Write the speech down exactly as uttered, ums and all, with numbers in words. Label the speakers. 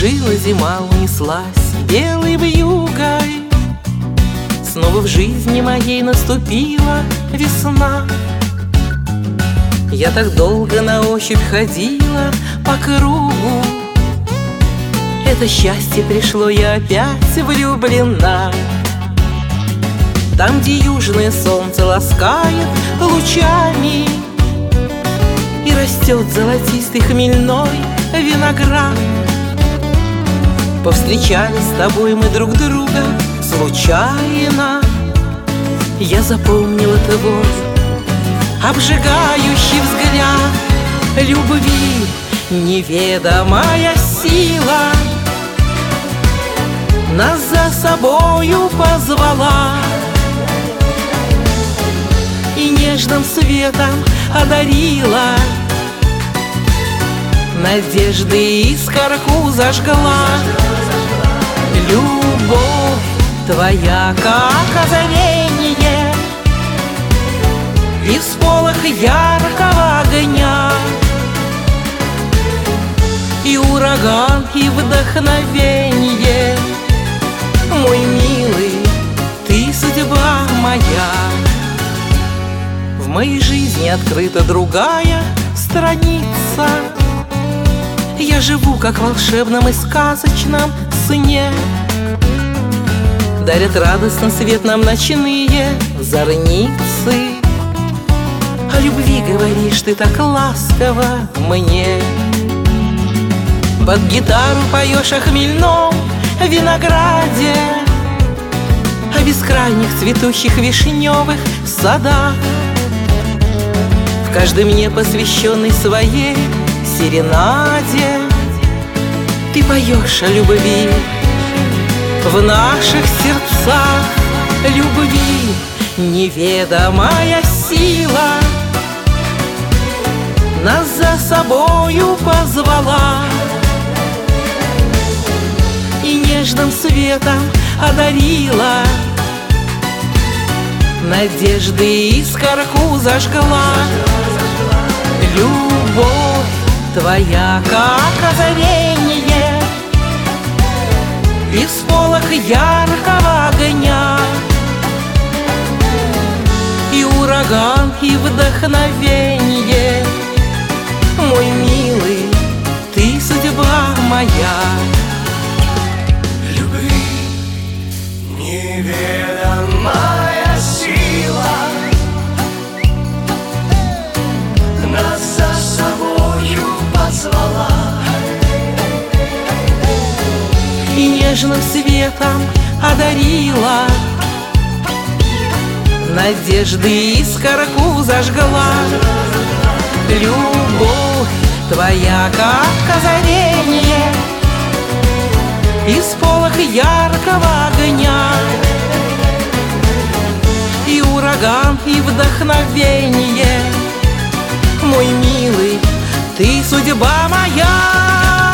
Speaker 1: Кружила зима, унеслась белой вьюгой. Снова в жизни моей наступила весна. Я так долго на ощупь ходила по кругу. Это счастье пришло, я опять влюблена. Там, где южное солнце ласкает лучами, и растет золотистый хмельной виноград. Повстречали с тобой мы друг друга случайно. Я запомнила твой обжигающий взгляд. Любви неведомая сила нас за собою позвала и нежным светом одарила. Надежды искорку зажгла. Любовь твоя, как озарение, и всполох яркого огня, и ураган, и вдохновенье. Мой милый, ты судьба моя. В моей жизни открыта другая страница. Я живу, как в волшебном и сказочном сне. Дарят радостно свет нам ночные зорницы. О любви говоришь ты так ласково мне. Под гитару поешь о хмельном винограде, о бескрайних цветущих вишневых садах. В каждой мне посвященной своей серенаде ты поешь о любви в наших сердцах. Любви неведомая сила нас за собою позвала и нежным светом одарила. Надежды искорку зажгла. Любовь твоя, как озарение, и всполох яркого огня, и ураган, и вдохновенье. Мой милый, ты судьба моя.
Speaker 2: Любви неведомая сила нас за собою позвала
Speaker 1: и нежным светом одарила. Надежды искорку зажгла. Любовь твоя, как озарение, и всполох яркого огня, и ураган, и вдохновенье. Мой милый, ты судьба моя.